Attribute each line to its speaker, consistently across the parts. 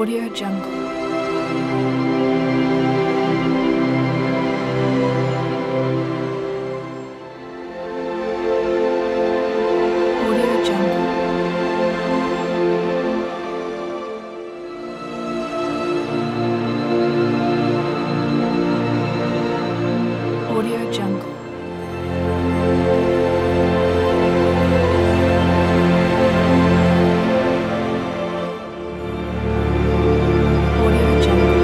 Speaker 1: Audio Jungle. Audio Jungle. Audio Jungle. Audio Jungle.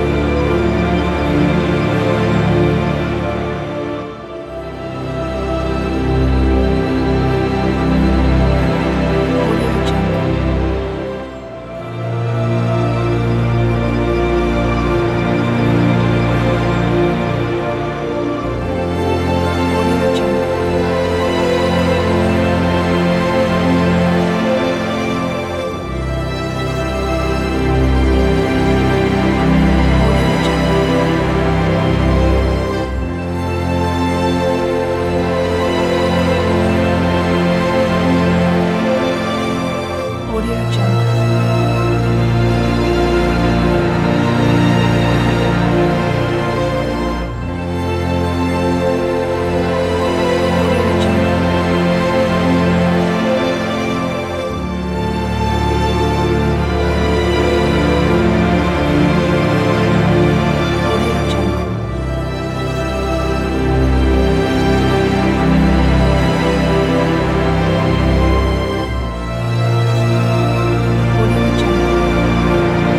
Speaker 1: Audio Jungle. Audio Jungle. Audio Jungle. Audio Jungle. Audio Jungle. Audio Jungle.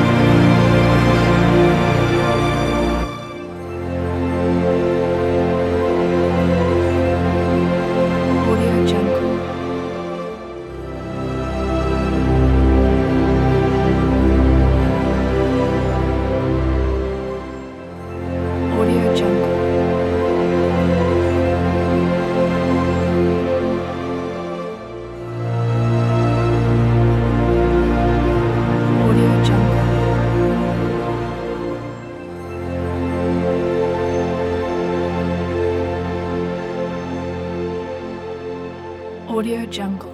Speaker 1: Audio Jungle. Audio Jungle. Audio Jungle. Audio Jungle.